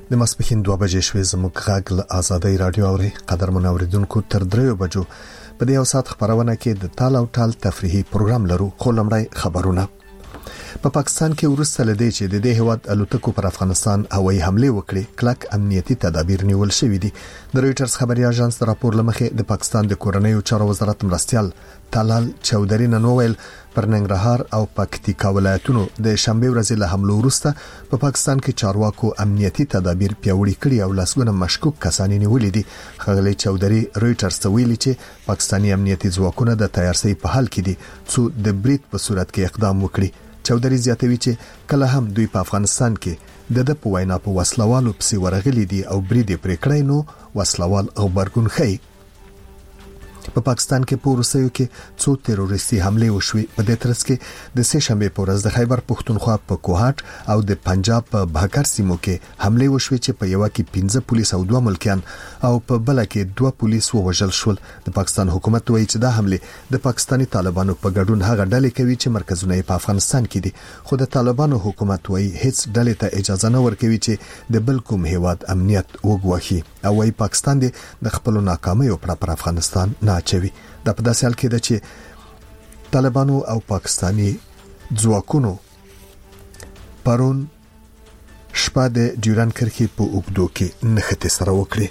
د ماسپښین 2 بجې شوې زموږ غږ له آزادۍ رادیو اوري. قدرمن اوریدونکو تر 3 بجو په دې اوسات خبرونه کې د تال او ټال تفریحي پروګرام لرو. خو لمړی خبرونه. په پاکستان کې ورسته لدی چې د دې هیواد الوتکو پر افغانستان هوایي حمله وکړي کلک امنیتي تدابیر نیول شوې دي. د رويټرز خبري اژانس راپور لمخې د پاکستان د کورنیو چارو وزارت مرستيال طلال چودري نن وویل پر ننګرهار او پکتیکا ولایتونو د شنبه ورځې له حملو وروسته په پاکستان کې چارواکو امنیتي تدابیر پیاوړي کړي او لاسونه مشکوک کسان نیولې دي. خغلی چودري رويټرز ته ویلي چې پاکستاني امنیتي ځواکونه د تیارسي په حال کې دي څو د بریټ په صورت کې اقدام وکړي. چودري زیاتوي چې کله هم دوی په افغانستان کې د په وینا په وسلوالو پسې ورغلي دي او بریډ پرې کړی نو وسلوال او برګون خي. په پاکستان کې په روسیو کې څو تروریستي حمله وشوي. په دې ترڅ کې د سه شنبه په ورځ د خیبر پختونخوا په کوهات او د پنجاب په بهکر سیمو کې حمله وشوي چې په یو کې 15 پولیس او 2 ملکیان او په بل کې 2 پولیس ووژل شول. د پاکستان حکومت وایي چې دا حمله د پاکستاني طالبانو په ګډون هغه ډلې کوي چې مرکزونه په افغانستان کې دي. خو د طالبانو حکومت وایي هیڅ ډلې ته اجازه نه ورکوي چې د بل کوم هیواد امنیت وګواخي او وايي پاکستان د خپل ناکامۍ پر افغانستان چوي. دا په داسې حال کې ده چې طالبانو او پاکستاني ځواکونو پرون شپه د ډیوران کرښې په اوږدو کې نښتې سره وکړي.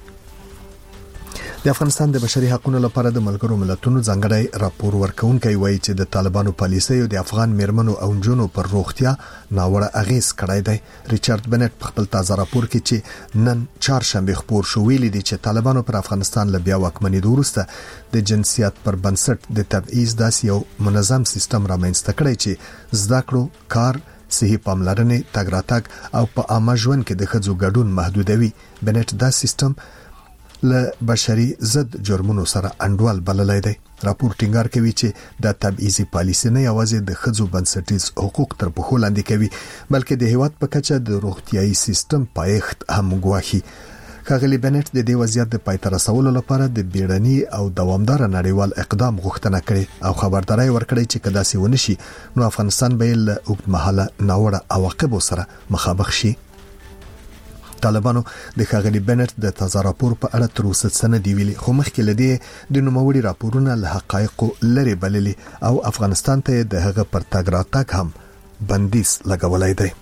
د افغانستان د بشري حقوقو لپاره د ملګرو ملتونو ځانګړی راپور ورکونکي وایي چې د طالبانو پالیسۍ او د افغان میرمنو او نجونو پر روغتیا ناوړه اغیز کړی دی. ریچارډ بنټ په خپل تازه راپور کې چې نن چهارشنبه خبر شو ویلي دي چې طالبانو پر افغانستان له بیا واکمنۍ وروسته د جنسیت پر بنسټ د تبعیض داسې یو منظم سیستم رامنځته کړی چې زده کړو، کار، صحي پاملرنې، تګ راتګ او په عامه ژوند کې د ښځو ګډون محدودوي. بنټ دا سیستم له بشري ضد جرمونو سره انډول بللای دی. راپور ټینګار کوي چې د تبعیضي پالیسي نه یوازې د ښځو بنسټیز حقوق تر پښو لاندې کوي بلکې د هیواد په کچه د روغتيایي سیستم پایښت هم ګواښي. خغلی بنټ د دې وضعیت د پای ته رسولو لپاره د بیړني او دوامدار نړیوال اقدام غوښتنه کړې او خبرداري ورکړې چې کدا سي ونشي نو افغانستان به له اوږدمهاله ناوړه عواقب سره مخامخ شي. طالبانو د خغلی بنټ د تازه راپور په اړه تر اوسه څه نه دی ویلي خو مخکې لدی د نوموړي راپورونه له حقایقو لري بللي او افغانستان ته د هغه پر تګ راتګ هم بندیز لګولای دی.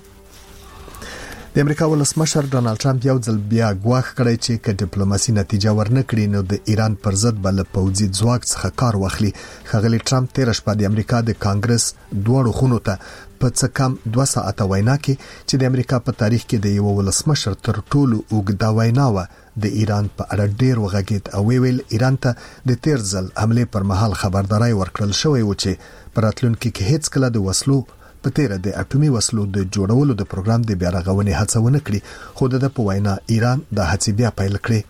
د امریکا ولسمشر ډونالد ټرمپ یو ځل بیا ګواښ کړی چې که ډیپلوماسي نتیجه ورنکړي نو د ایران پر ضد بل پوځي ځواک څخه کار واخلي. خغلی ټرمپ تیر شپه د امریکا د کانګرس دوه خونو ته په څه کم 2 ساعته وینا کې چې د امریکا په تاریخ کې د یو ولسمشر تر ټولو اوږده وینا و د ایران په اړه ډیر وغږید او ویل ایران ته د تیر ځل حمله پر مهال خبرداري ورکړل شوې و چې په راتلونکي کې هیڅ کله د وسلو په تیر د اټومي وسلو د جوړولو د پروګرام د بیا رغونې هڅه ونه کړي. خو د په وینا ایران د هڅې بیا پیل کړې.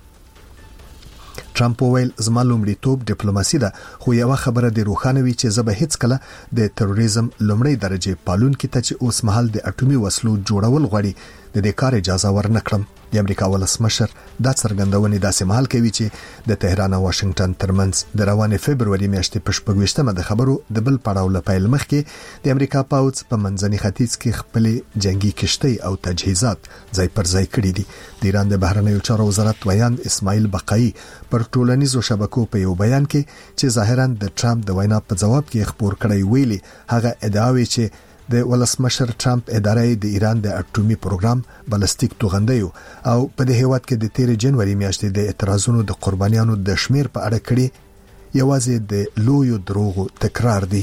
ټرمپ ویل زما لومړیتوب ډیپلوماسي ده خو یو خبره د روښانه وی چې زه به هیڅ کله د تروریزم لومړی درجه پالونکو ته چې اوس مهال د اټومي وسلو جوړول غواړي د دې کار اجازه ورنکړم. د امریکا ولسمشر دا څرګندونې داسې مهال کوي چې د تهران او واشنگټن ترمنځ د روانې فبرवरी میاشتې په 14مه د خبرو د بل پړاو لپاره مخکې د امریکا پاوڅ په منځني ختیځ کې خپل جنگي کشتۍ او تجهیزات ځای پر ځای کړي دي. د ایران د بهرنیو چارو وزارت ویاند اسماعیل بقایي پر ټولنیزو شبکو په یو بیان کې چې ظاهرا د ټرمپ د وینا په جواب کې خبر کړی ویلي هغه ادعاوي چې د ولسمشر ټرمپ ادارې د ایران د اټومي پروګرام بالستیک توغندیو او په دې هیواد کې د 13 جنوري میاشتې د اعتراضونو د قربانیانو د شمیر په اړه کړي یوازې د لویو دروغو تکرار دی.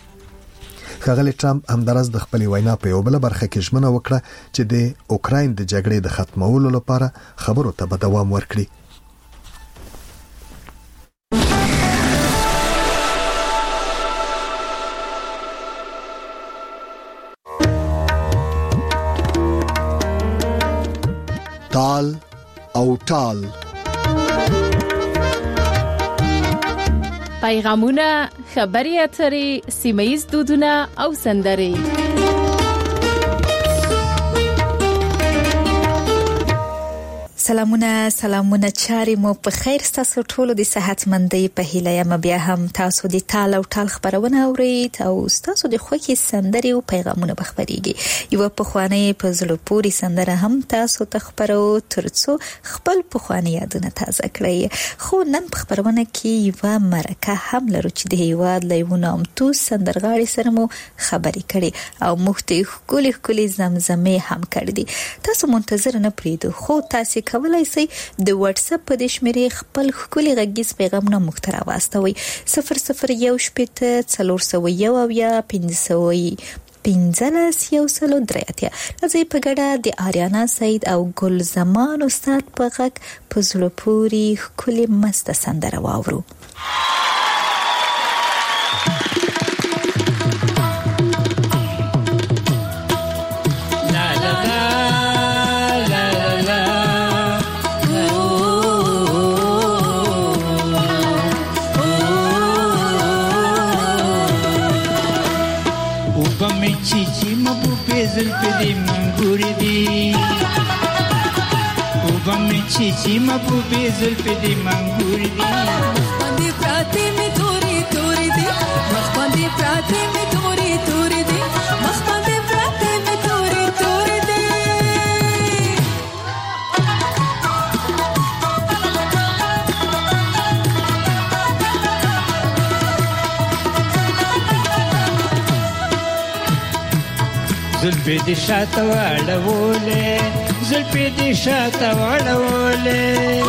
خغلی ټرمپ همدارس د خپل وینا په یو بل برخه کې ژمنه وکړه چې د اوکراین د جګړې د ختمولو لپاره خبرو ته به دوام ورکړي. تال او ټال پیغامونه، خبري اترې، سیمه‌ییز دودونه او سندرې سلامونه چاري مو په خیر ستاسو ټولو د صحتمندۍ په هیله یم بیا هم تاسو د ټال او ټال خبرونه اورئ او تاسو د خوښي سندري او پیغامونه بخبريږي یو په خواني په زلو پوری سندره هم تاسو ته خبرو ترڅو خپل په خواني یادونه تازه کړئ خو نن په خبرونه کې یو مرکه هم لرو چې د هیواد لایونه هم تو سندرغاړي سره مو خبري کړي او مختي خولي زمزمه هم کړې تاسو منتظر نه پریدو خو تاسو کولای شئ د واتس اپ په شمیرې خپل خولي غږیز پیغامونه مخترا واستوي 00 شپته 401 یا 500 15 یو سلو دراتیا راځي په ګډه د آریانا سید او ګل زمان استاد په غږ په زړه پوري خولي مست سندره واورو زلفی منگوری دی اوبا می چیچی مبوبی زلفی دی منگوری دی مخبندی پراتی می توری توری دی مخبندی پراتی می توری توری دی مخبندی پراتی می توری توری دی زلفی دی شاته واړولې زلفی دی شاته واړولې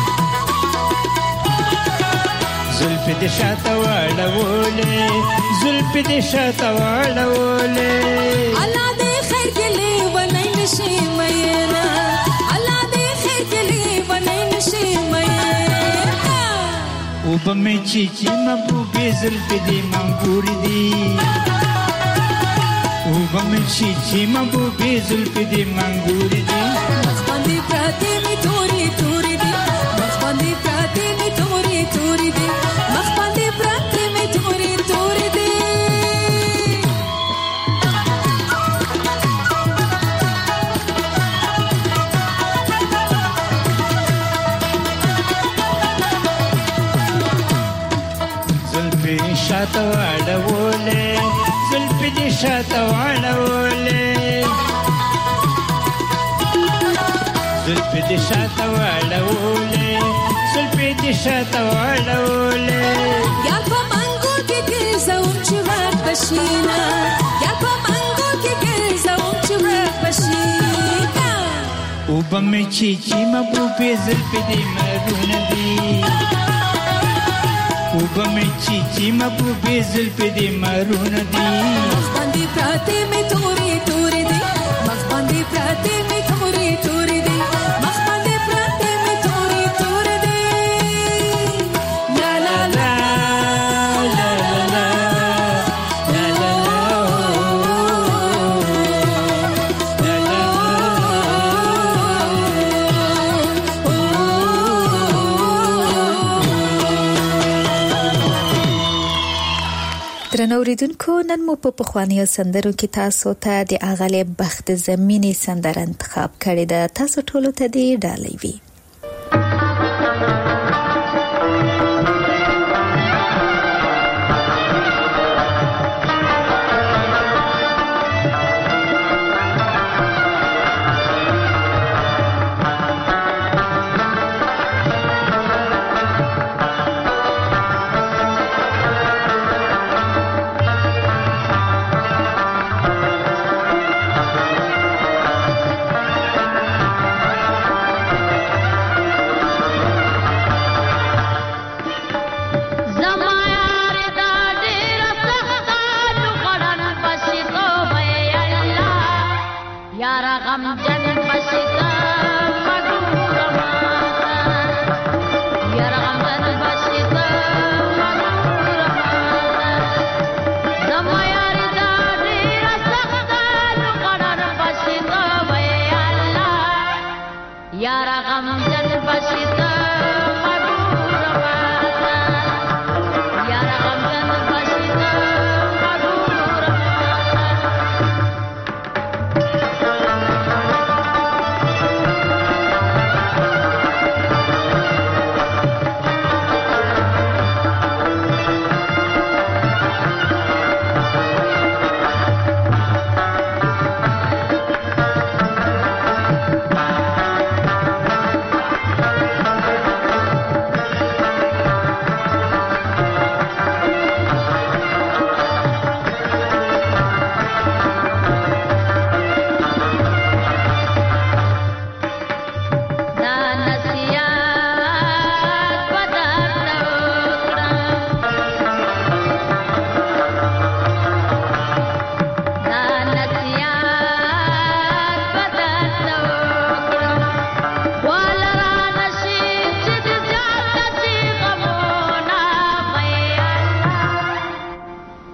زلفی دی شاته واړولې زلفی دی شاته واړولې الله دې خیر کلی ونای نشي مېنا الله دې خیر کلی ونای نشي مېنا او بمې چیچی مبوبې زلفی دی منګور دی وبمن شي مبوبي زلفي دي منګوري دي مخبندي پراته می توري توري دي مخبندي پراته می توري توري دي مخبندي پراته می توري توري دي زلفي شاته واړولې زلفی دی شاته واړولې زلفی دی شاته واړولې زلفی دی شاته واړولې یا په منګو کې ګرځوم چې ور بشینا یا په منګو کې ګرځوم چې ور بشینا او بمې چیچی مبوبې زلفی دی مرونه دی وبمې چیچی مبوبې زلفی دی مرونه دی مخبندي پراته می توري توري دی مخبندي پراته می توري توري دی مخبندي پراته می توري توري دی لا لا لا لا لا لا لا درنوریدونکو نن مو په پخوانیو سندرو کې تاسو ته د اغلی بخت زمینی سندره انتخاب کړې ده تاسو ټولو ته دی ډالۍ وي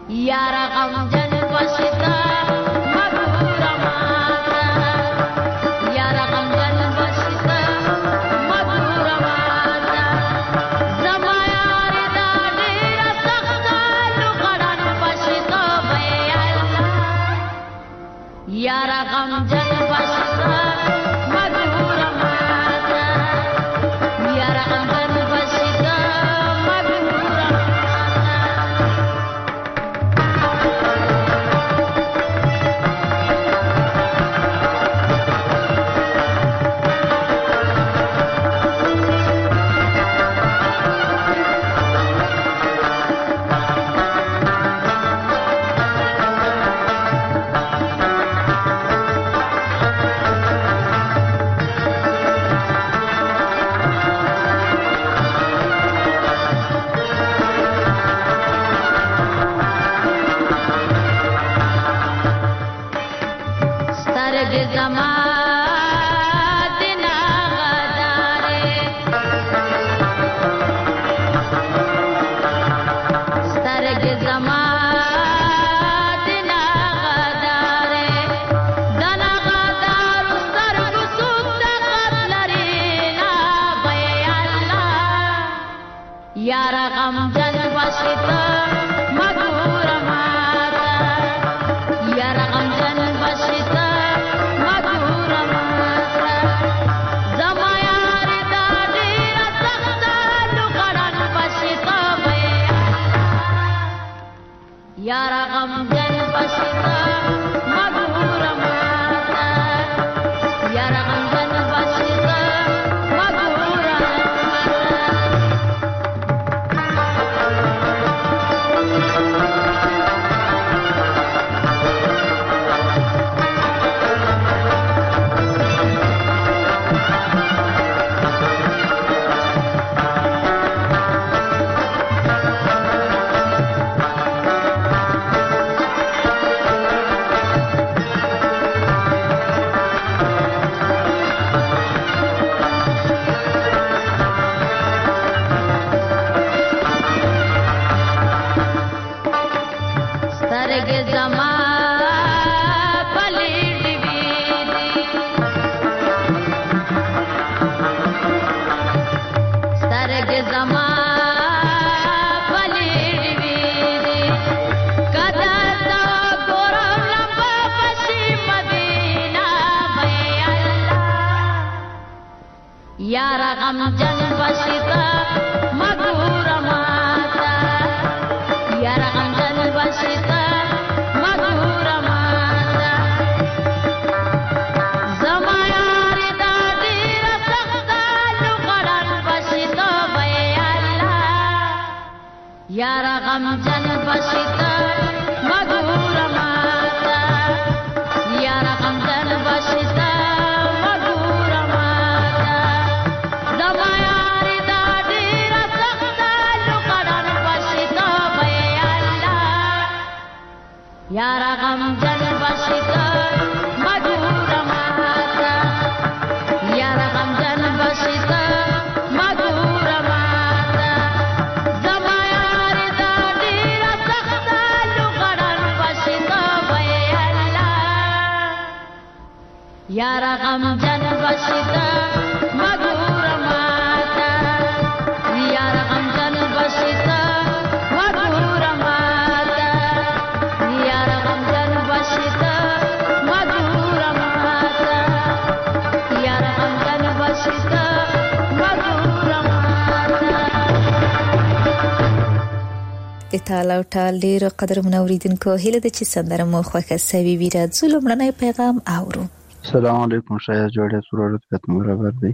یار غمجن بشتا مګور ماتا یار غمجن بشتا مګور ماتا زما یار دا ډیر سخت لوګړن بشتا وای الله یار غمجن بشتا مګور ماتا یار غمجن بشتا یار غمجن بشتا مګور ماتا یار غمجن بشتا مګور ماتا زما یار دا ډیر سخت لوګړن بشتا وای یار غمجن بشتا مګور ماتا یار غمجن بشتا یار غمجن بشتا مګور ماتا یار غمجن بشتا مګور ماتا زما یار دا ډیر سخت لوګړن بشتا وای الله یار غمجن بشتا مګور ماتا یار غمجن بشتا یار غمجن بشتا مګور ماتا یار غمجن بشتا مګور ماتا زما یار دا ډیر سخت لوګړن بشتا وای الله یار غمجن بشتا مګور ماتا یار غمجن بشتا مګور ماتا یار غمجن بشتا مګور ماتا یار غمجن بشتا مګور ماتا د تال او ټال ډیر قدر منوریدونکو هله د چې سندره مو خوښه سوي ویرا ظلمړنی پیغام اورو. السلام علیکم شاید جوړه سورت کتم برابر دی.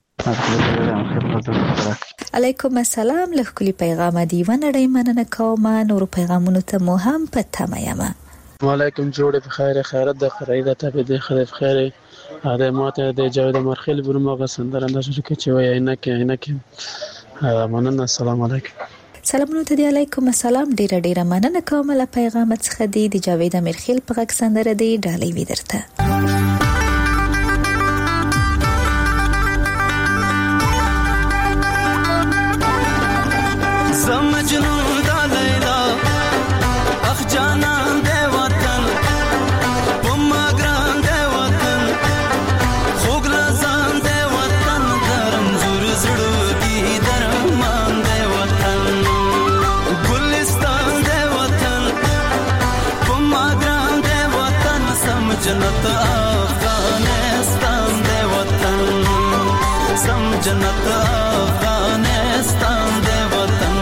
علیکم السلام له کلی پیغام دی ونړی مننه کوم نور پیغامونو ته مو هم پته مېما. وعلیکم جوړه بخیر خیرت د خریده ته به خیر بخیر اره ماته د جاوید مرخیل برمغه سندره نشو کې چې وای نه مننه. السلام علیکم. سلامونه ته دی. علیکم السلام. ډیره مننه کوم له پیغام څخه دی د جاوید مرخیل په غږ سندره دی ډالۍ ودرته. مجنون دا لیلا اخ جنت افغانستان دے وطن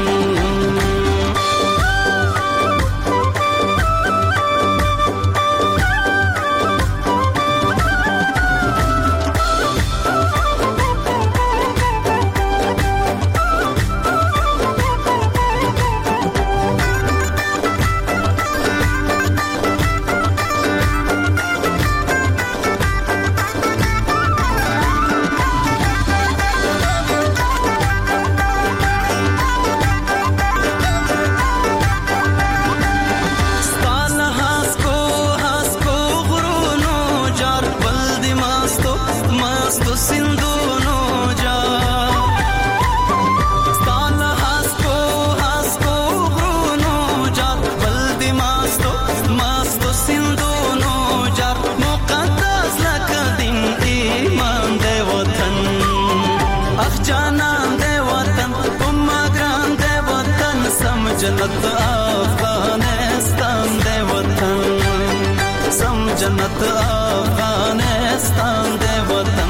جنت افغانستان دے وطن سم جنت افغانستان دے وطن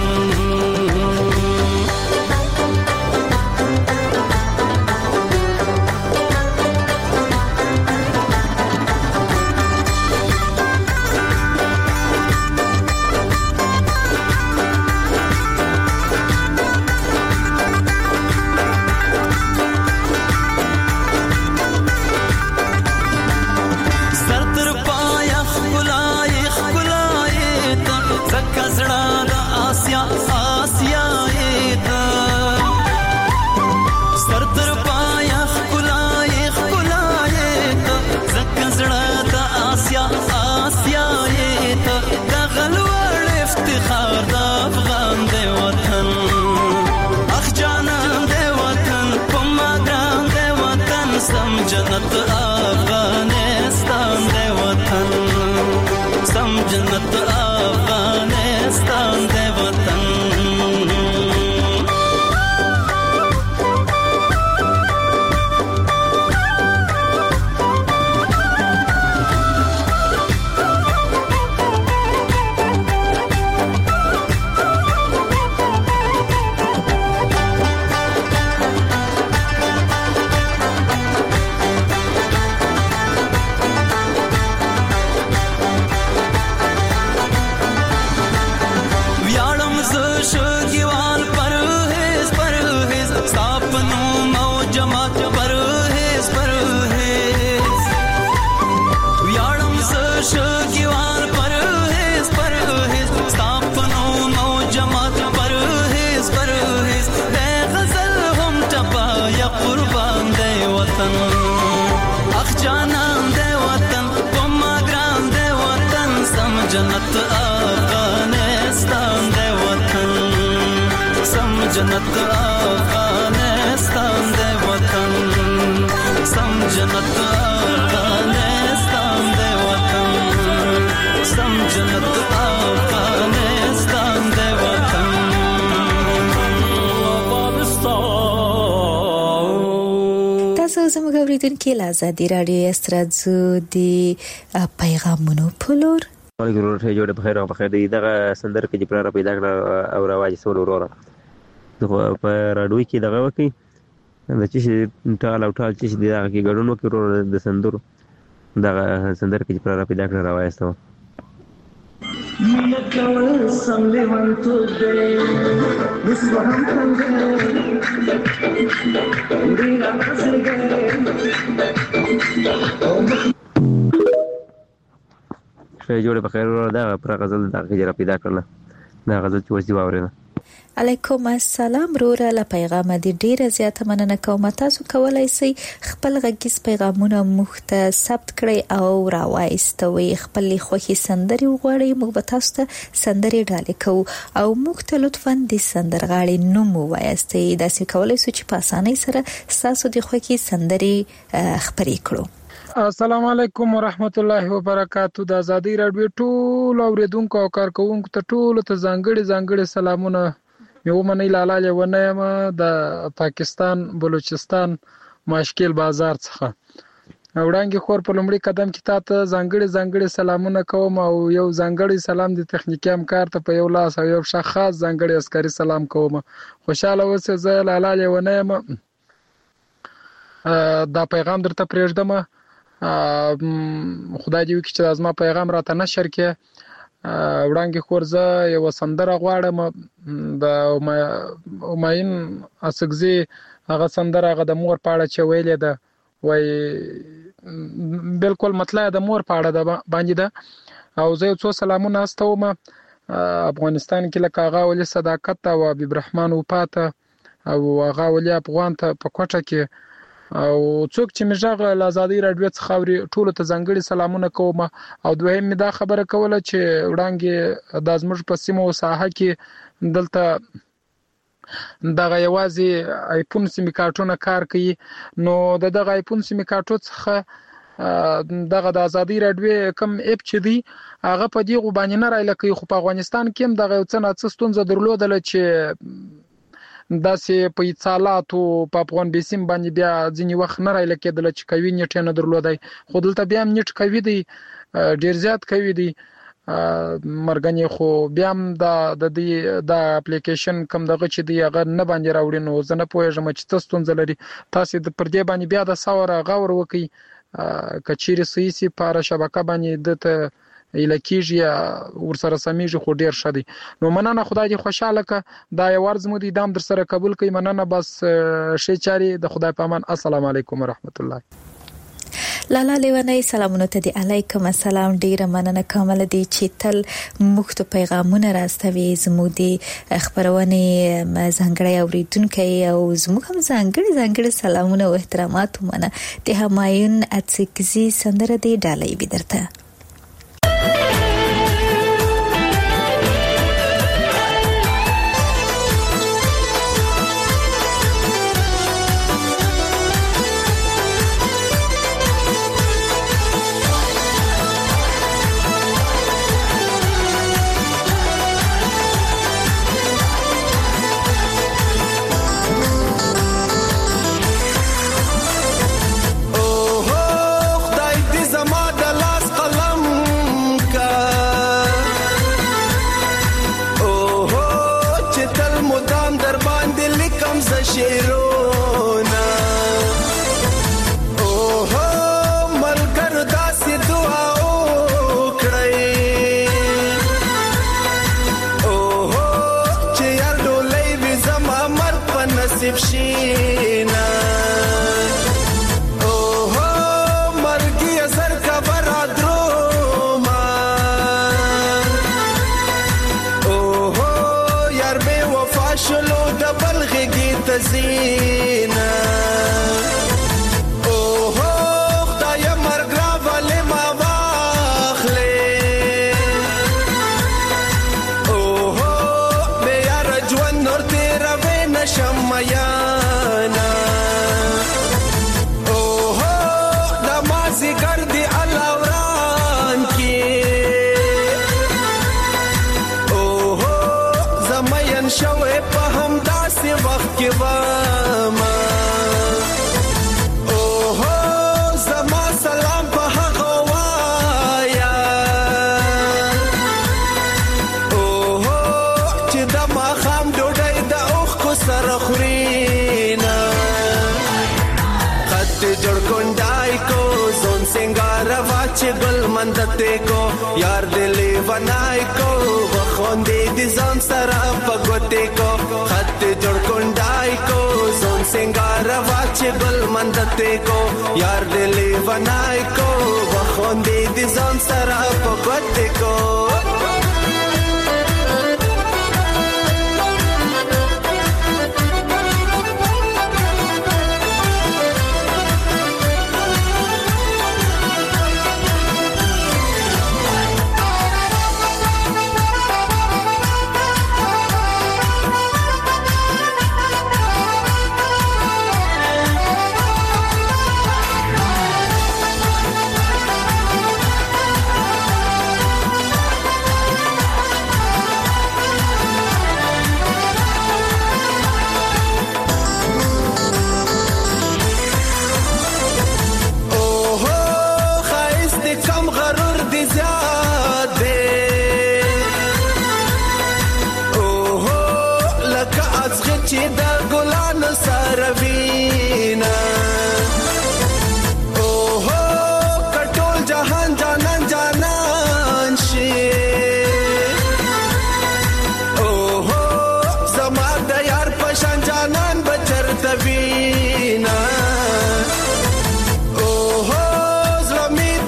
جنت افغانستان دے وطن سم جنت افغانستان دے وطن جنت افغانستان دے وطن سم جنت افغانستان دے وطن سم جنت افغانستان دے وطن سم جنت افغانستان دے وطن تاسو زموږ اوریدونکو له آزادي رادیو استرادزو دی پیغامونو پلور مالګر ورته جوړه په خیر او په خیر دغه سندر کې چې پلار پیدا کړ او رواج سول وروره دغه په راډوي کې دغه وکی د چې ټال او ټال چې دغه کې ګډون وکړو د سندر دغه سندر کې چې پلار پیدا کړ رواج سو کول سم لیوان تو دې وسوهم څنګه دې راځي جوړه په خیر ورو دا پر غزل د غجره پیدا کړل دا غزل چې وځي واورنه علیکم السلام روره له پیغام دې ډیره زیاته مننه کوم تاسو کولای شئ خپل غږیز پیغامونه موږ ته ثبت کړئ او راوایستوي خپل خوښي سندري وغواړئ موږ به تاسو ته سندري ډالې کوو او موږ ته لطفاً د سندرغاړي نوم ووایاستئ داسې کولای شئ چې په اسانۍ سره تاسو د خوښي سندري خبرې کړو السلام علیکم ورحمت الله وبرکاتہ د آزادۍ رادیو ټول اوریدونکو او کارکونکو ته ټول ته ځانګړي سلامونه یو منی لاله لونه د پاکستان بلوچستان ماشکل بازار څخه وړانګې خور په لومړي قدم کې تاسو ځانګړي سلامونه کوم او یو ځانګړي سلام د تخنیکی همکار ته په یو لاس او یو خاص ځانګړي عسکري سلام کوم. خوشاله اوسئ. زه لاله لیونه یم. دا پیغام درته پرېږدم. خدای دې وکړي چې زما پیغام راته نشر کړي. وړانګې خور زه یو سندره غواړم د همایون اڅکزي هغه سندره هغه د مور په اړه چې ویلې ده وای بالکل مطلع د مور په اړه ده باندې ده او زه یو څو سلامونه استوم افغانستان کې لکه هغه ولې صداقت او حبیب رحمان وپاته او هغه ولې افغان ته په کوټه کې او څوک چې مجاغ آزادۍ رادیو څخه اوري ټول ته ځانګړي سلامونه کوم. او دویم می دا خبره کوله چې وړانګې د زموږ په سیمه او ساحه کې دلته دغه یوازې آیفون سیمې کارتونه کار کوي. نو دغه آیفون سیمې کارتو څخه دغه د آزادۍ رادیو کم اپ چې دی هغه په دې غوبانې نه راځي کوي. خو په افغانستان کې هم دغه څه نه څه ستونزه درلودل چې داسې په اتصالاتو په افغان بیسیم باندې بیا ځینې وخت نه راځي کېدل چې کوي نیټ نه درلودای. خو دلته بیا هم نیټ کوي دی ډیر زیات کوي دی مرګنی. خو بیا هم د دې د اپلیکیشن کم دغه چې دی هغه نه باندې راوړي. نو زه نه پوهیږم چې تاسو ستونزه لري. تاسو د پر دې باندې بیا د ساور غور وکي کچيري سيسي پر شبکه باندې د الکیږي ورسره سمېږي خو ډیر شدي. نو مننه. خدای دې خوشاله ک. دا یو ورځ مو دي دام در سره قبول کړئ. مننه. بس شي چاري د خدای په امان. السلام علیکم ورحمت الله. لاله لیونه سلامونه ته دی. علیکم السلام. ډیره مننه کومل دي چې تل موږ ته پیغامونه راستوي. زموږ دي خبرونه ځانګړی اوریدونکو او زموږ هم ځانګړي سلامونه او احترامات ومنه. د همایون اڅکزي سندره دی ډالۍ بدرته. مندته کو یار دلی بنای کو وخوندې دي ځان سره پګوتې کو خط جوړ کونډای کو زون سنگار واچ ګل مندته کو یار دلی بنای کو وخوندې دي ځان سره پګوتې کو.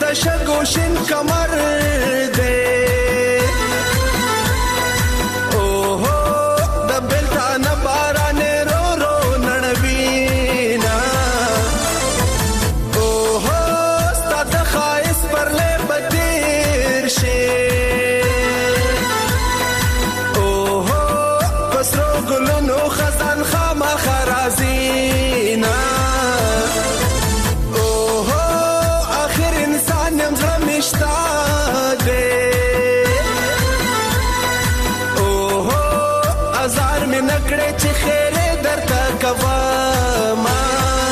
شگوشن کمر دے اوہو د بلتان باران رو رو نړوینا اوہو ستا د خایس پر لے بدیر شے اوہو پسرو گلونو خزان خاما خرازینا نکړې چې خیر درته کوما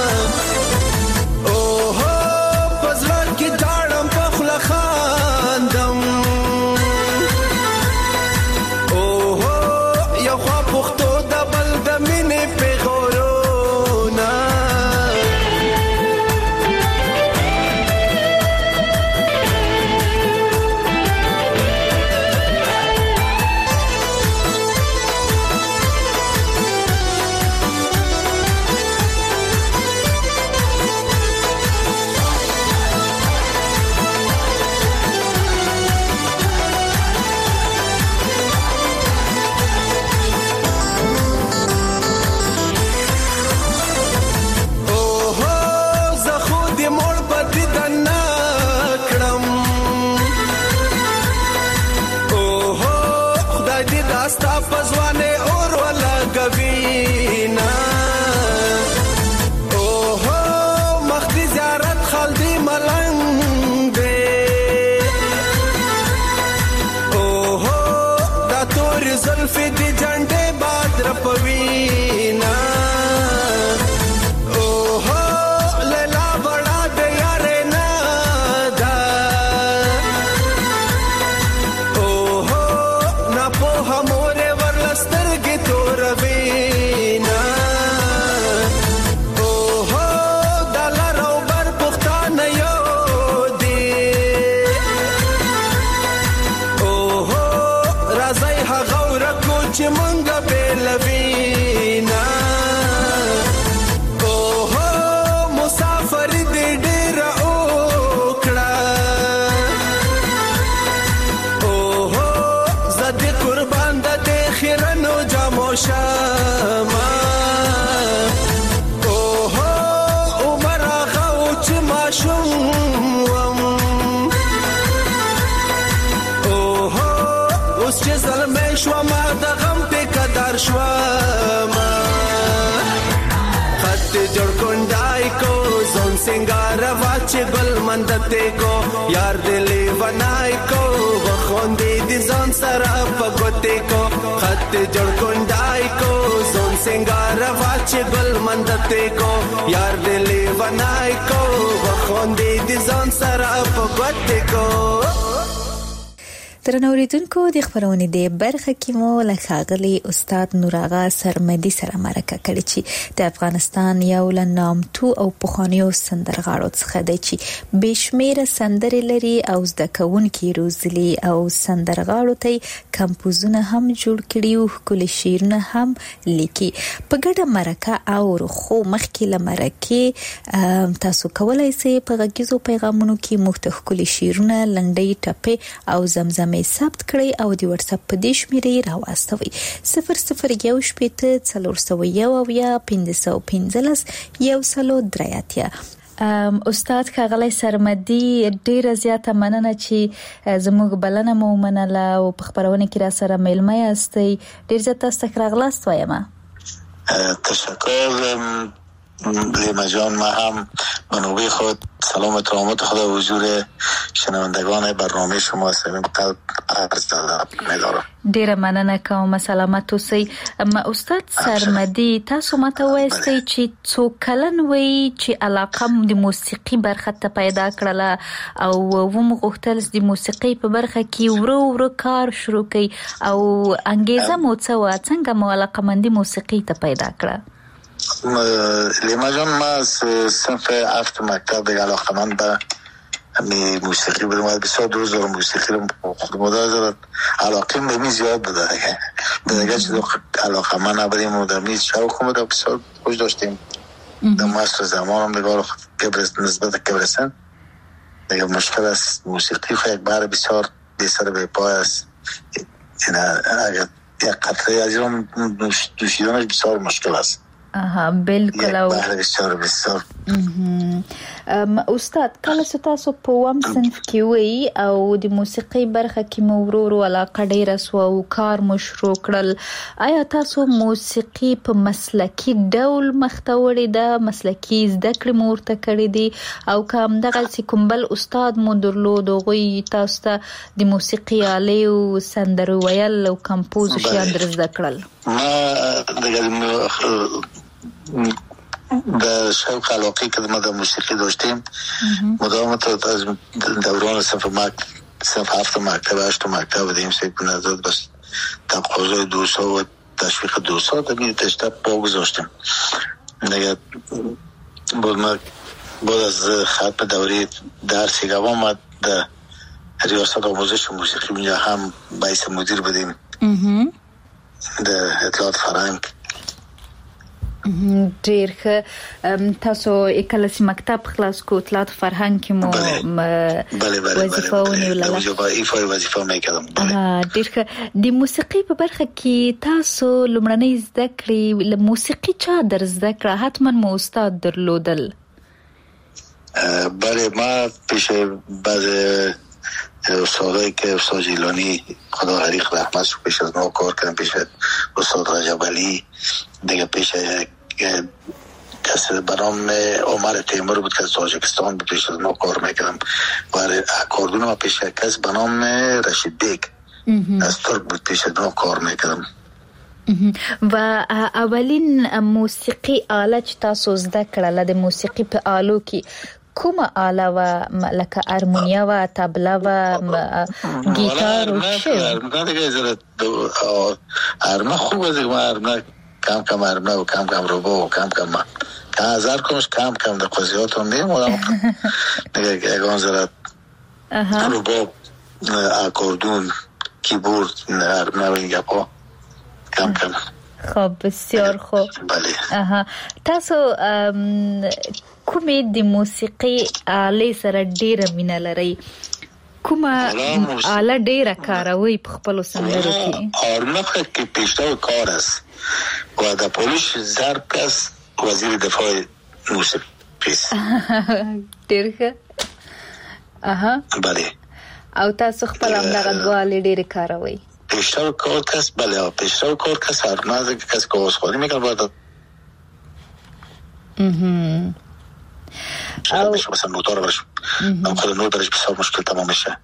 اوه پزړه کې ډاړم په خله خاندم اوه یو خوا پښتو د بل د مینې پیغورونه गल मंदते को यार दिले बनाई को बखोंदे दी जोन सरा पगोते को खत जोड़ कुंडाई को जोन सिंगार वाच गल मंदते को यार दिले बनाई को बखोंदे दी जोन सरा पगोते को درنوریدونکو د خبرونه د برخه کې مو لخاغلی استاد نوراغا سرمدي سره مرکه کړې چې د افغانستان یو لنامتو او پخوانیو سندرغاړو څخه دی چې بشمیره سندرې لري او زده کوونکي روزلي او سندرغاړو ته کمپوزونه هم جوړ کړي او کلی شعرونه هم لیکي په ګډه مرکه او خو مخکې لمرکه تاسو کولای شئ په غږیزو پیغامونو کې مختلف کلی شعرونه لنډۍ ټپه او زمزمه ثبت کړئ او د واتس اپ په دې شمیرې راوستوي 00141515 استاد کاغلی سرمدي ډیره زیاته مننه چې زموږ بلنه مو منله او په خبرونه کې را سره میلمه یاستئ ډیر زیات تاسو راغلاست وایم تشکر لیما جان ما هم منوبه خود سلامت و آمد خدا حضور شنوندگان برنامه شما سمیم قلب عرض می‌دارم ډیره مننه کوم سلامت اوسئ استاد سرمدي تاسو ماته وایستئ چې څو کلن وي چې علاقه د موسیقي برخه ته پیدا کړله او ومغختل د موسیقي په برخه کې ورو کار شروع کړي او انګیزه مو څنګه مو علاقه مندي موسیقي ته پیدا کړه لیما جان ما از صنف 7 مکتب علاقه‌مند به موسیقی بودم بسیار دوست دارم موسیقی رو خود مدار علاقه به زیاد بوده دیگه چیز علاقه من نبودیم و در میز شوق بوده بسیار خوش داشتیم در مصر زمانم نگاه نسبت کبرستان دیگه مشکل است. موسیقی خود یک بار بسیار بی‌سر به پای است. اگر یک قطره از اون دوشیدنش بسیار مشکل است. بالکل. یک بار بسیار استاد کله چې تاسو په وام صنف کې وي او د موسیقي برخه کې مو ورو علاقه ډیره سو او کار مشروع کړل، آیا تاسو موسیقي په مسلکي ډول مختوړې ده، مسلکي زده کړې مو ورته کړې دي او کوم دغه کوم بل استاد مو درلود غوي تاسو ته د موسیقي آلې او سندرو ویل او کمپوز شیان در زده کړل؟ ما در شوق علاقه که ما در موسیقی داشتیم مدامت از دوران صنف 7 مکتب 8 مکتب بودیم سیب نزد بس تقاضای دوستا و تشویق دوستا دمید تشتب پا گذاشتیم دیگه بعد از ختم دوره درسی گوام ما در ریاست آموزش موسیقی اونجا هم باعث مدیر بودیم در اطلاعات فرهنگ. ډیر ښه. تاسو کله چې مکتب خلاص کو اطلاعات فرهنګ کې مو وظیفه ونیوله؟ وظیفه میکردم. ډیر ښه. د موسیقي په برخه کې تاسو لومړنۍ زده کړې له موسیقي چا در زده کړه؟ حتما مو استاد درلودل؟ بله، ما پیش بعض استادایی که استاد جیلانی خدا غریق رحمت شو پیش از ما کار کردم، پیش استاد رجب علی، دیگه پیش کسی برام عمر تیمور بود که از تاجیکستان بود، پیش از ما کار میکردم و اکاردون ما پیش کسی برام رشید بیگ از ترک بود، پیش از ما کار میکردم. و اولین موسیقی آله چې تاسو زده کړله د موسیقي په آلو کې کومه آله و؟ لکه ارمونیا و تبله و گیتار و چه؟ ارمونه دیگه زیاد ارمونه خوب است. ارمونه کم ارمونه و کم روبا و کم هزار کمش کم در قضیات هم نیم دیگه اگان زیاد روبا اکاردون کیبورد ارمونه و این گپا کم. خب بسیار خوب. بله. تاسو کومې د موسیقي آلې سره ډیره مینه لرئ؟ کومه آله ډیره کاروئ په خپلو سندرو کې؟ آرمونه کې پیشرو کار است و د پولیس ضرب است وزیر دفاع موسیقی است. ډیر ښه. بله. او تاسو خپل هم دغه دوه آلې ډیره کاروئ؟ پیشرو کار کس بله، پیشرو کار کس آرمونه کس که آسخوانی میکنه باید شاید بشه مثلا نوتار برش خود نوت درش بسیار مشکل تمام میشه.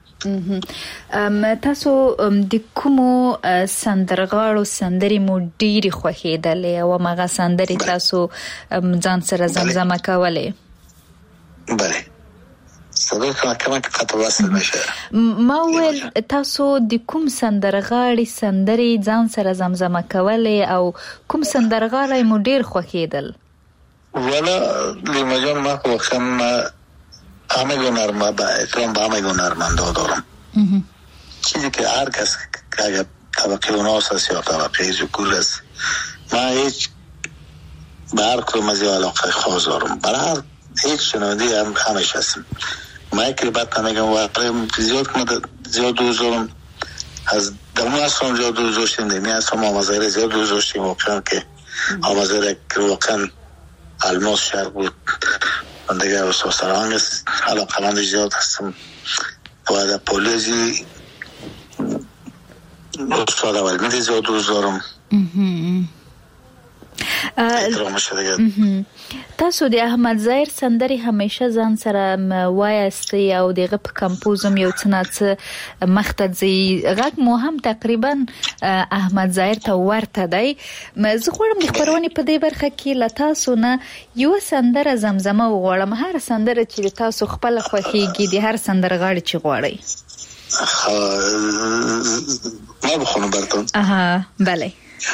تاسو د کومو سندرغاړو سندرې مو ډېرې خوښېدلې او هغه سندرې تاسو ځان سره زمزمه کولې؟ بله. صدای کمک قطع وصل میشه. ما ویل تاسو د کوم سندرغاړي سندرې ځان سره زمزمه کولې او کوم سندرغاړی مو ډېر خوښېدل؟ والا لیما جان ما خواستم همه هنرمند با احترام به همه هنرمندا دارم. چیزی که هر کس که اگر طبقه اوناس هست یا طبقه ذکور است، من هیچ به هر کدوم از علاقه خاص دارم. برای هیچ شنونده همش هستم. من یک ربط نمیگم و زیاد دوست دارم. از دمون اصلا زیاد دوست داشتیم، دمی اصلا آمازهره زیاد دوست داشتیم. واقعا که آمازهره واقعا الماس شهر بود. من دیگه استاد سرهنگ است، علاقه من زیاد هستم و در پولیزی استاد اول میده زیاد دوست دارم. تاسو د احمد ظاهر سندري همیشه ځان سره وایستي او دغه په کمپوزم یو څه مخته ځي غږ مو هم تقریبا احمد ظاهر ته ورته دی. زه غواړم د خبرونې په دې برخه کې له تاسو نه یو سندره زمزمه وغواړم، هر سندره چې تاسو خپل خوښیږي د هر سندرغاړي چې غواړي. ما بخونم براتون؟ بله.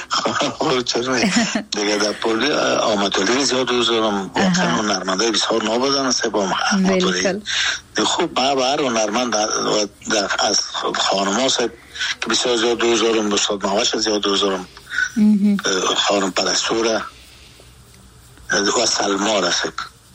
دیگه در پولی آماتولی زیاد دوست دارم. واقعا هنرمنده بسیار نابودن است با آماتولی. خوب ما بر هنرمند از خانم ها که بسیار زیاد دوست دارم. استاد ماوش زیاد دوست دارم. خانم پرستوره و سلما رسید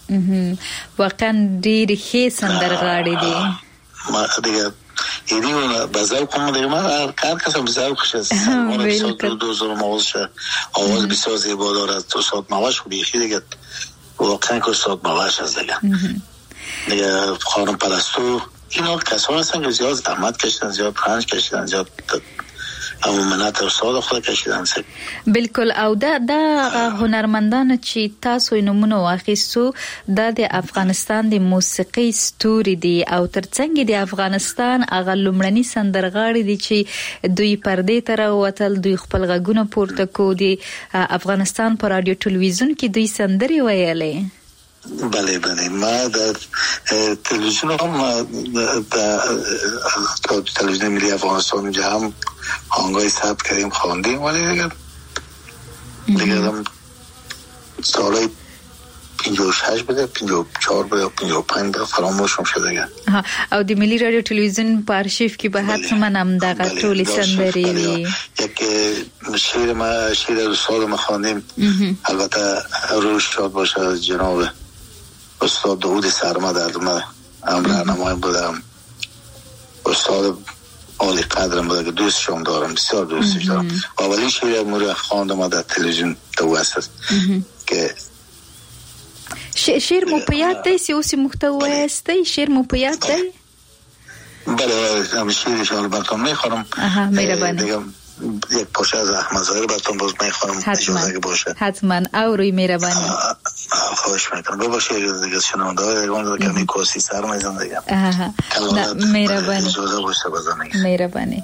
واقعا ډېر ښه سندرغاړي دي. ما دیگه ایدیو بازار کنم دیگه من کار کسم بزرگ کشست دو زور مواز شد آواز بسیار زیبا دارد تو ساعت مواش بیخی دیگه واقعا که ساعت مواش هست دیگه خانم پرستو اینا کسان هستن که زیاد زحمت کشیدن، زیاد پنج کشیدن، زیاد اما منت استاد خود کشیدن. بالکل. او دا هنرمندان چې تاسو نمونه واخیستو دا د افغانستان د موسیقي ستوري دي او ترڅنګ د افغانستان هغه لومړني سندرغاړي دي چې دوی پردې ته راوتل، دوی خپل غږونه پورته کو دي افغانستان په رادیو ټلویزیون کې دوی سندري ویلې. بله ما در تلویزیون هم در تلویزیون ملی افغانستان اونجا هم آهنگای ثبت کردیم خواندیم، ولی دیگه هم سالای 56 بده 54 بده 55 بده فراموشم شده دیگه. او د ملی رادیو تلویزیون په آرشیف کې به حتما هم دغه ټولې سندرې وي. یک شعر استاد ما خواندیم، البته روش شاد باشه جناب استاد داود سرمد هم راهنمای بودم، استاد عالی قدرم بوده که دوستشم دارم، بسیار دوستش دارم. اولین شعر مورد خواندم در تلویزیون توسط که شعر مو په یاد دی چې اوس محتوا است؟ شعر مو په یاد دی؟ بله هم شعرش البته میخوانم. مهربانی. یک پارچه از احمد ظاهر براتون باز میخوانم اجازه که باشه. حتما او روی مهربانی. خواهش میکنم ببخشید دیگه شنونده های اون که کمی کوسی سر میزنم دیگه. مهربانی. اجازه باشه بزنید. مهربانی.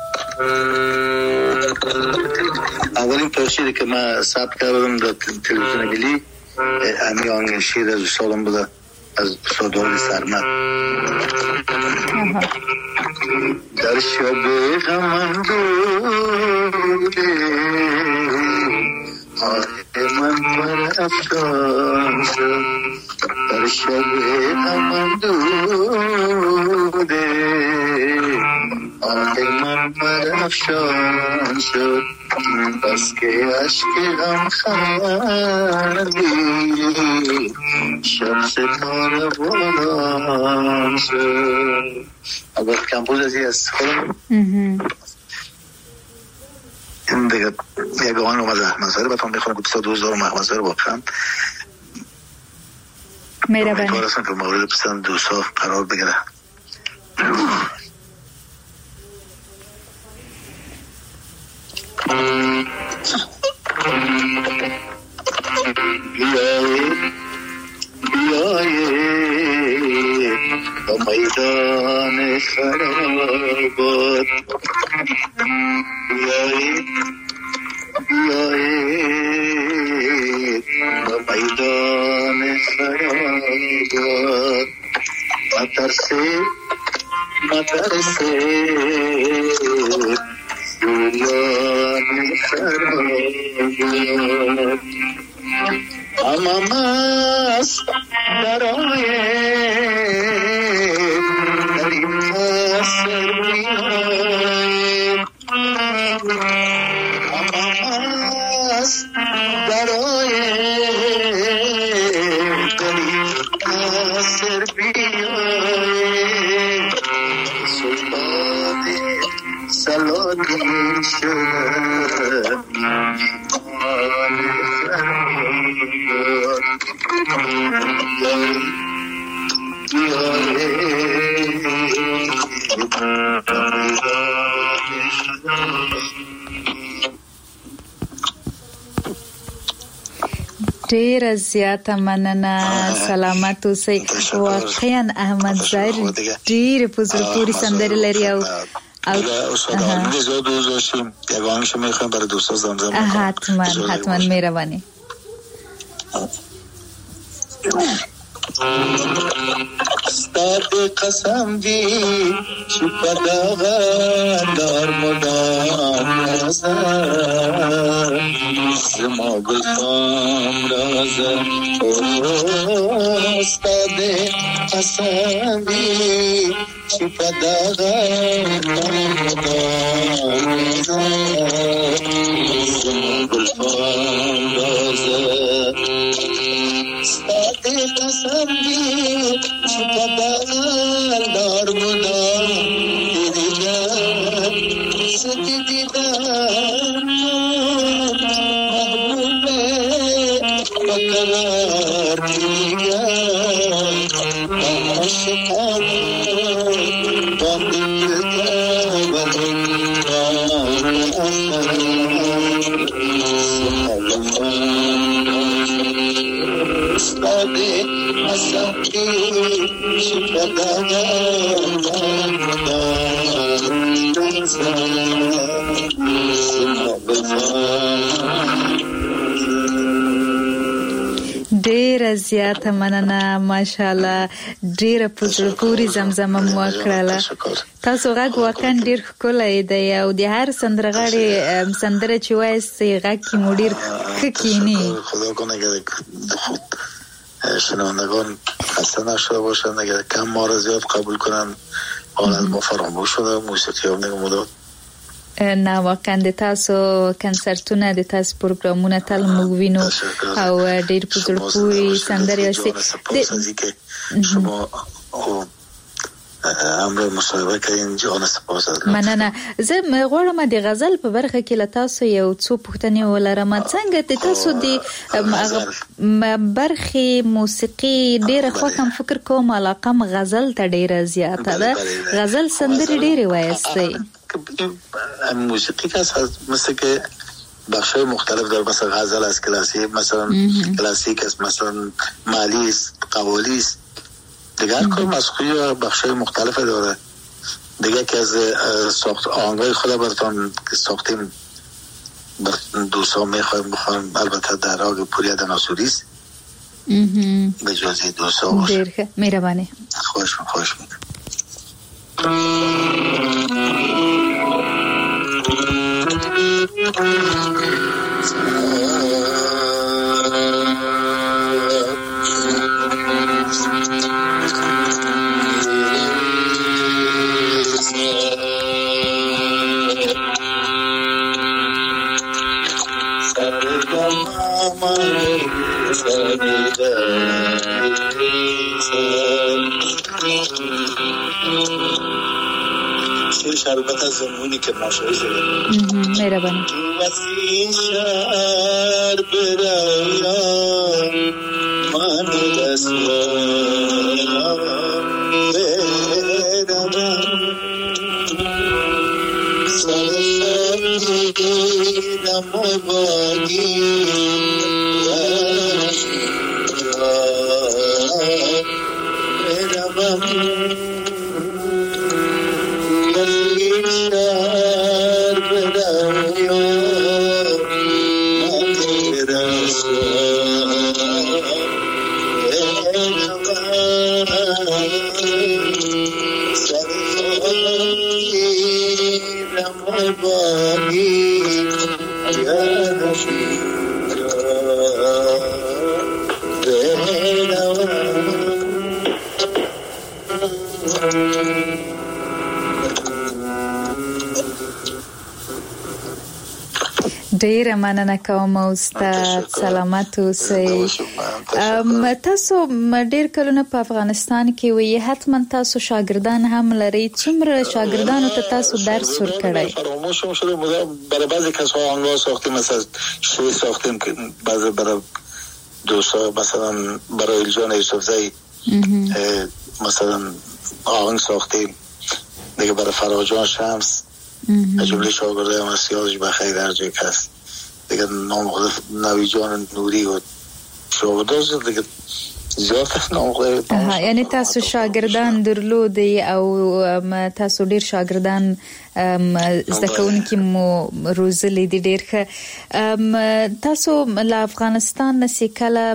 اولین پارچه‌ای که من ثبت کردم در تلویزیون ملی امی آنگل شیر از استادم بوده، از استاد داود سرمد. در شب غم دوده آه من پر افشان شد، در شب غم دوده آه من پر افشان شد، بس که عشق غم خندی شب ستاره بلند شد. اگر کمپوزیشن از خودم این دیگه یک آن از احمد ظاهر باتون میخوام که 22 احمد ظاهر واقعا مهربانی امیدوارم که مورد پسند دوستا قرار بگیره. میدان خرابات بیایید میدان خرابات مترسه دنیان خرابات امام است برای ډیر زیاته مننه. سلامت اوسئ. واقعا احمد ظاهر ډیر په زړه پورې سندرې لري او استاد زیاد دوستیم یگانش میخوایم برای دوستا زمزمه کنم. حتما مهربانی. استاد قسم دی چې په دغه دار مدام نظر زما گلفام رازه استاد قسم دی چې په دغه دار مدام نظر زما گلفام رازه استاد خندی چی پدر دار بودا دیدیگر ستی دیدر محبوبه بقرار دیگر عاشقان باندی استادی مساکی ډیره زیاته مننه ماشاءالله ډیره پوری زمزمه مو کړله تاسو غږ واقعا ډیر ښکلی دی او د هر سندرغاړي سندره چې وایي غږ کې مو ډیر ښه کینی خدا کنه که شنوندگان خسته نشده باشند اگر کم ما را زیاد قبول کنن حالت ما فراموش شده موسیقی هم نگه مداد نه واقعا د تاسو کنسرتونه د تاسو پروګرامونه تل موږ وینو او ډیر په زړه پورې سندرې وسي شما امر مصاحبه کردین جان سپاس از مننه زه غواړم د غزل په برخه کې له تاسو یو څو پوښتنې ولرم څنګه د تاسو د برخې موسیقي ډیره خو کوم فکر کوم علاقه غزل ته ډیره زیاته ده غزل سندرې ډیره وایستي موسیقی که مثل که بخشای مختلف داره مثلا غزل است کلاسیک مثلا کلاسیک است مثلا مالی است قوالی است دیگه هر کار مسخوی و بخشای مختلف داره دیگه که از آهنگای خود براتون ساختیم دوستان میخوایم بخوایم البته در راگ پوریا ناصوری است به جازی دوستا باشه دیرخه مهربانی خوش میکنم شربت از زمونی که ماشایی شده مهربانی تو از این شهر برایم من دستم بدم سر دیدم و باگی ډیره مننه کوم استاد سلامت اوسئ تاسو ډیر کلونه په افغانستان کې وي حتما تاسو شاګردان هم لري څومره شاګردانو ته تاسو درس ورکړی فراموش شده برای بعضی کسا آنگاه ساختیم مثلا شوی ساختیم که بعضی برای دوستا مثلا برای الجان یوسفزئی مثلا آهنگ ساختیم دیگه برای فراجان شمس جمله شاگرده هم هست یادش بخیر در جای کست دیگه نام خود نوی جان نوری و شاگرده هست دیگه زیاد نام خود یعنی تاسو شاگردان درلودی او تاسو ډیر شاگردان زده کوونکي مو روزلي دي ډیر ښه تاسو له افغانستان نه کله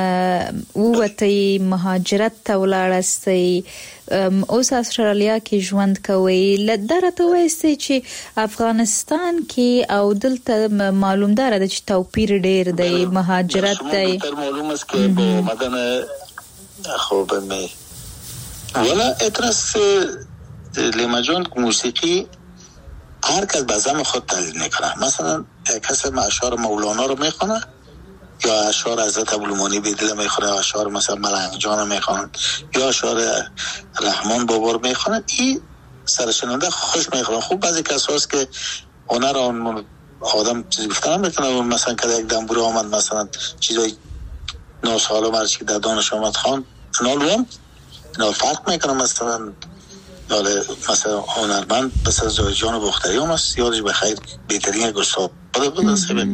ووتئ مهاجرت ته ولاړاستئ اوس استرالیا کې ژوند کوي درته وایي چې افغانستان کې او دلته معلومدار ده چې توپیر ډیر دی مهاجرت دی معلوم است که با آمدن خوب می ولی اترس لیما جان موسیقی هر کس به زم خود تحلیل میکنه مثلا کسی اشعار مولانا رو میخونه یا اشعار حضرت ابوالمانی بدل میخوره، اشعار مثلا ملنگ جان میخوانن یا اشعار رحمان بابا رو میخوانن، این سرشنونده خوش میخوره. خوب بعضی کسا هست که هنر آدم چیزی گفتن میکنه، مثلا که یک دنبوره آمد مثلا چیزای ناساله مرچی که در دانش آمد خان نالوام اینا فرق میکنه. مثلا هنرمند مثلا زاهد جان بختری هم هست، یادش بخیر بهترین یک استاد بوده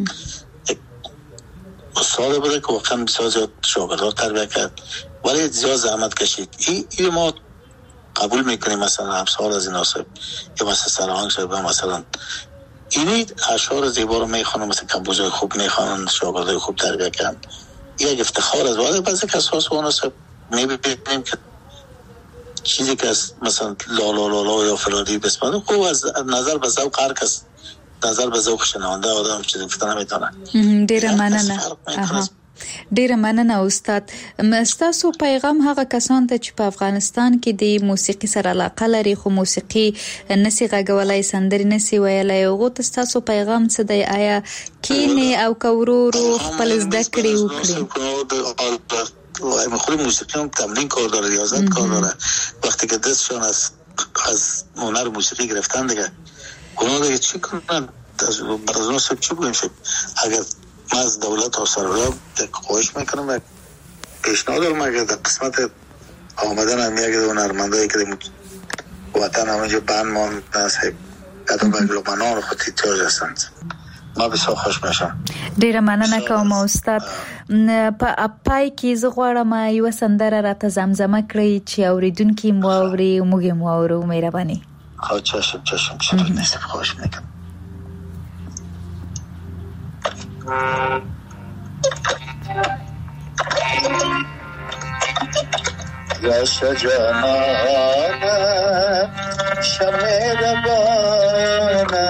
استاد بوده که واقعا بسیار زیاد شاگردان تربیه کرد ولی زیاد زحمت کشید. این ما قبول میکنیم. مثلا امثال از این آسب یا مثلا سرهنگ صاحب مثلا اینی اشعار زیبا رو میخوانن، مثلا کمبوزای خوب میخوانن، شاگردای خوب تربیه کردن. یک افتخار از بعضی کساس و ناصب میبینیم که چیزی که مثلا لا لا لا لا یا فرادی بسمده خوب از نظر به ذوق هر کس نظر به ذوق شنونده آدم چیزی گفتن نمیتونه. ډیره مننه استاد. ستاسو پیغام هغه کسان ته چې په افغانستان کې د موسیقي سره علاقه لري خو موسیقي نسی غږولای، سندري نسی ویلای، هغه ته ستاسو پیغام څه دی؟ آیا کینه او کورورو خپل زده کړې وکړي؟ خود موسیقی هم تمرین کار داره، ریاضت کار داره. وقتی که دستشان از هنر موسیقی گرفتن دیگه اونا دیگه چی کنن؟ برای اونا سب چی بگیم شد؟ اگر من از دولت و سرورا خواهش میکنم و پیشنهاد دارم اگر در قسمت آمدن هم یک هنرمندایی که وطن همونجا بند مانده صاحب حتی بگلومنان خود احتیاج هستند، ما بسیار خوش میشم. ډیره مننه کوم استاد. په پای کې زه غواړم یو سندره راته زمزمه کړئ چې اوریدونکي مو اوري او موږ مو اورو. مهرباني. چشم چطور نیست، خوش میکنم. یا شجاعانه شمع ربانه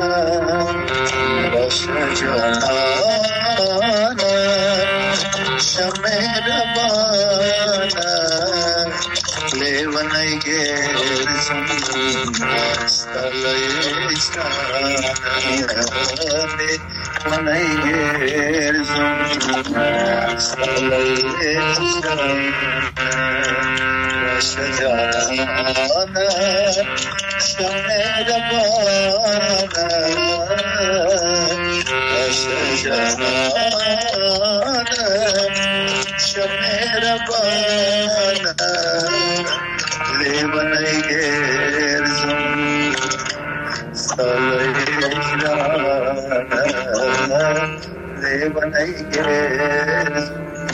یا شجاعانه شمع ربانه لیونی گرزم ستلیستانه لیونی گرزم ستلیستانه شجاعانه شمع ربانه شجاعانه شمع ربانه لیونی گرزم ستلیستانه لیونی گرزم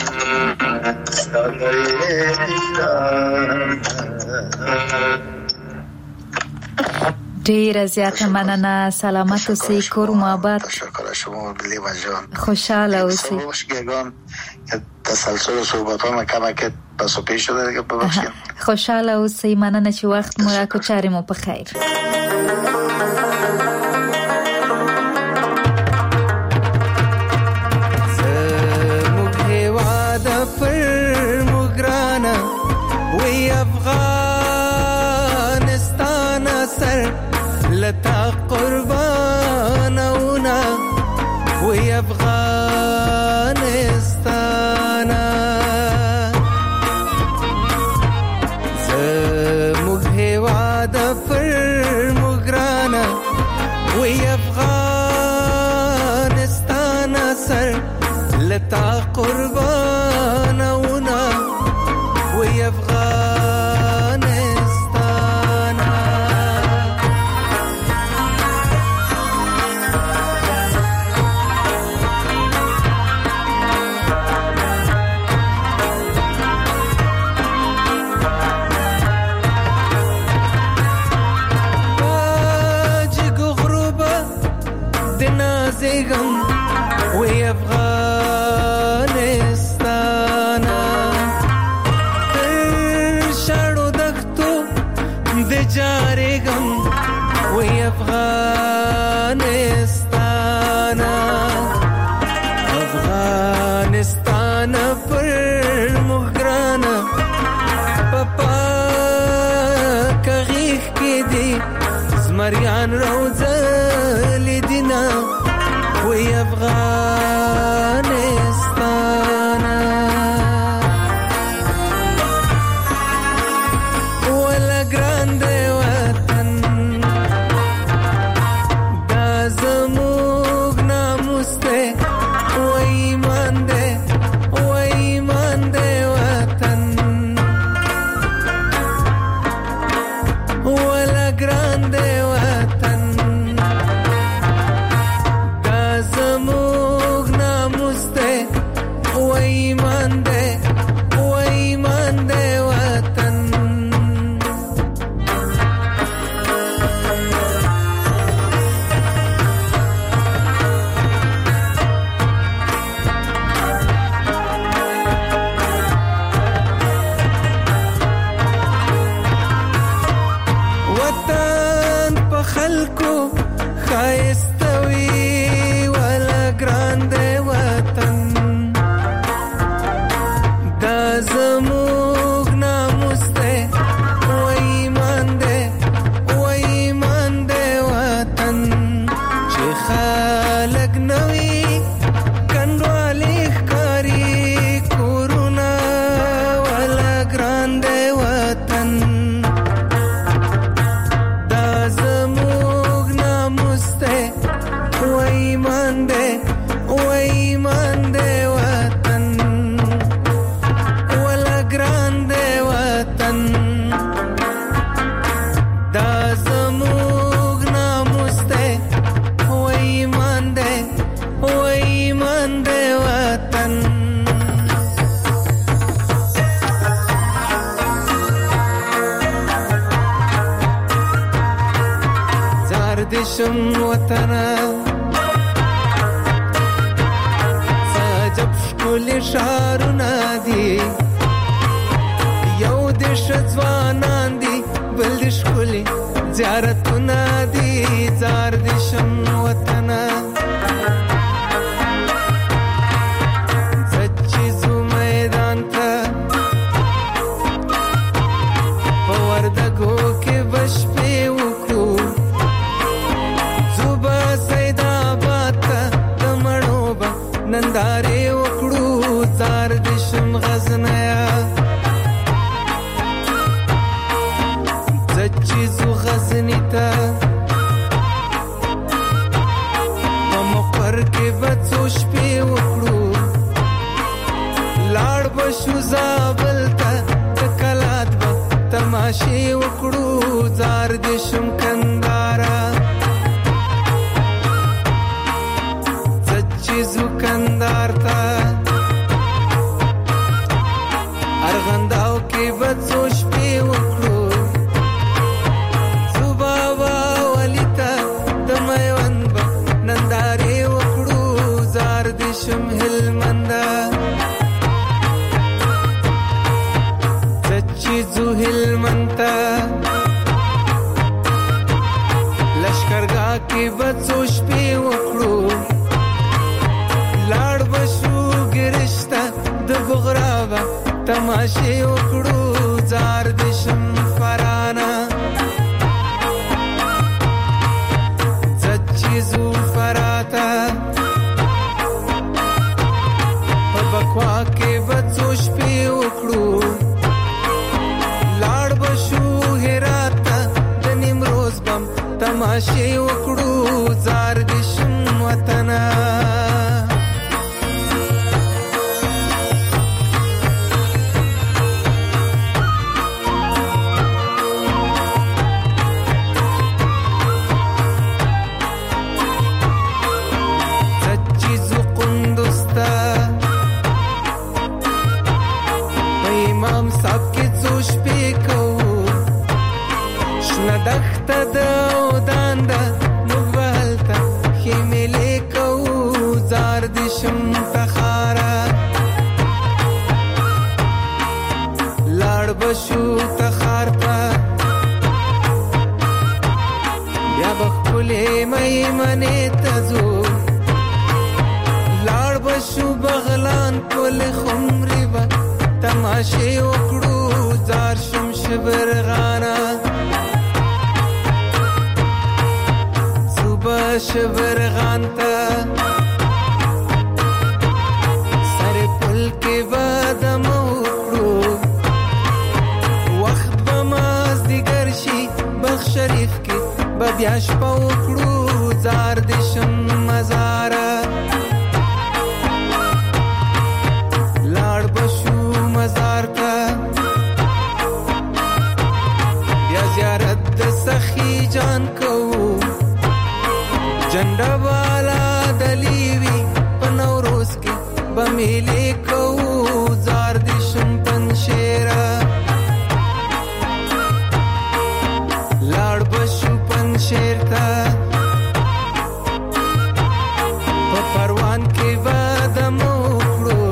ډیره زیاته مننه. سلامت اوسئ، کور مو آباد. شکر شما لیما جان. خوشحاله اوسئ. گگان که تسلسل صحبت ها کم که پس و پیش شده دیگه ببخشید. خوشحاله اوسئ. مننه چې وخت مو راکړ. چارې مو په خیر. لتا قربانونا وی افغانستانا زموږ هیواد پر مګرانا وی افغانستانا سر لتا قربانونا وی زمریان روزه لیدینا وی افغانستان grande watan da zamug namus de o iman de watan خلکو خایستوي ولا ګرانده وطن دا زموږ ناموس دی و ایمان دی وطن چې خلک نوي کنډوالي ښکاري کورونه ولا ګرانده وطن وایمان دے وطن ولا grande وطن دا زموږ ناموس دے وایمان دے وطن زار دشم وطن ټول شهرونه دي یو د شځوانان دي بل د ښکلي زیارتونه دي زار د شم وطن زچې زو میدان ته په وردګو کې بشپې وکړو زوبه سیداباد ته د مڼو به نندارې زار دشم غزنیا زچیزو غزنی تا مقر کې بچو شپې وکړو لاړ بشو زابل تا کلات به تماشې وکړو زار دشم کندارا زچیزو کندار تا ارغنداو کې بچو شپې وکړو صبح والیتا د میوند به نندارې وکړو زار دشم هلمندا زچیزو هلمنتا لشکرګاه کې بچو شپې وکړو لاړ بشو ګرشته د بغراوه تماشې وکړو زار دشم فرانا زچیزو فراتا په بکوا کې بچو شپې وکړو لاړ بشو هرات د نیمروز بم تماشې وکړو زار دشم وطن دخته د ودان د مغالته خیملې کو زار دشم تخارا لاړ بشو تخارتا بیا بخلې مې منې تزو لاړ بشو بغلان کول خمرې و تماشې وکړو زار شم شبرغانا شبرغان تا سر پل کې بادم وکړو وخت بماز دیگر شي بخ شریف کې بیا شپه وکړو زار دشم مزارا لاړ بشو مزار تا بیا زیارت د سخی شیر تا په پروان کې وادم وکړو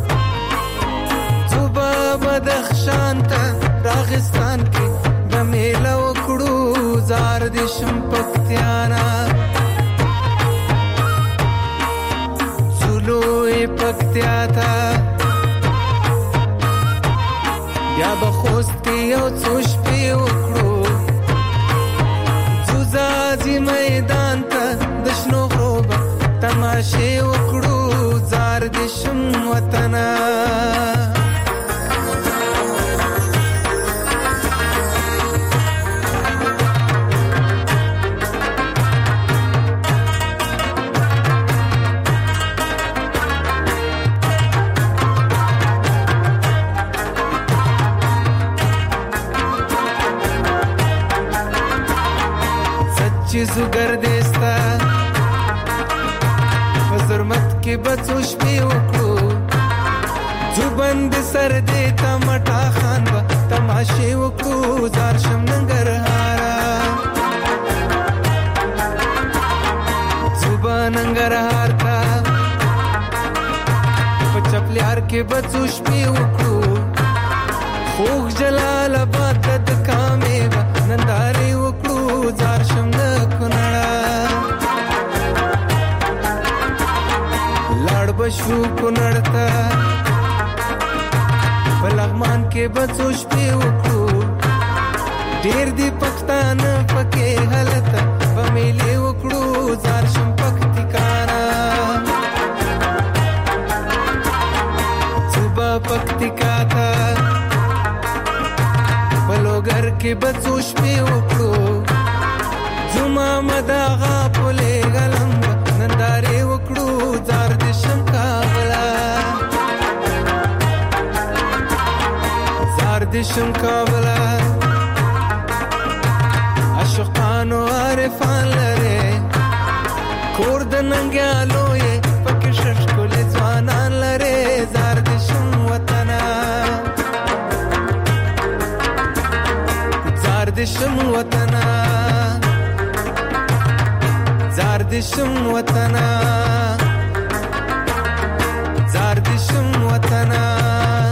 صوبه بدخشان ته راغستان کې د میله وکړو زار دې شم پکتیانا زولوی پکتیا تا یا بخوست کې یو څو شپې وکړو زوزازي میدان ته د شنو غروبه تماشې وکړو زار دې شم وطنه زوګر دستا فزرمت کې بچو شپې وکړو زوبند سر دې تمټا خان با تماشې وکړو زار شم ننګرهارا زوبا ننګرهار تا په چپلیار کې بچو شپې وکړو خوږ جلال آباد د کامې با نندارې وکړو زار شم بشو کنړتا بلغمان کې بچو شپې وکړو ډېر دی پښتان پکې حالت په میلې وکړو زار شم پکتیکانا صوبه پکتیکا تا بلوګر کې بچو شپې وکړو زما مداغه پولې غلم نندارې وکړو زار دې شم کابلا زار دې شم کابلا عاشقانو عارفان لره کور د ننګیالو یې پکې ششکول ځوانان لره زار دې شم وطنا زار دې شم وطنا زار دې شم وطنا زار دې شم وطنا